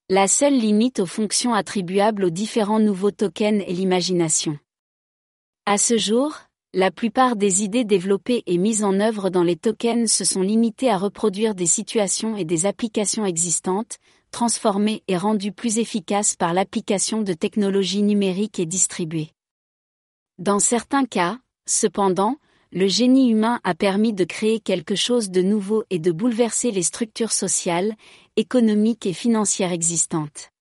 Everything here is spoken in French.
La seule limite aux fonctions attribuables aux différents nouveaux tokens est l'imagination. À ce jour, la plupart des idées développées et mises en œuvre dans les tokens se sont limitées à reproduire des situations et des applications existantes, transformées et rendues plus efficaces par l'application de technologies numériques et distribuées. Dans certains cas, cependant, le génie humain a permis de créer quelque chose de nouveau et de bouleverser les structures sociales, économiques et financières existantes.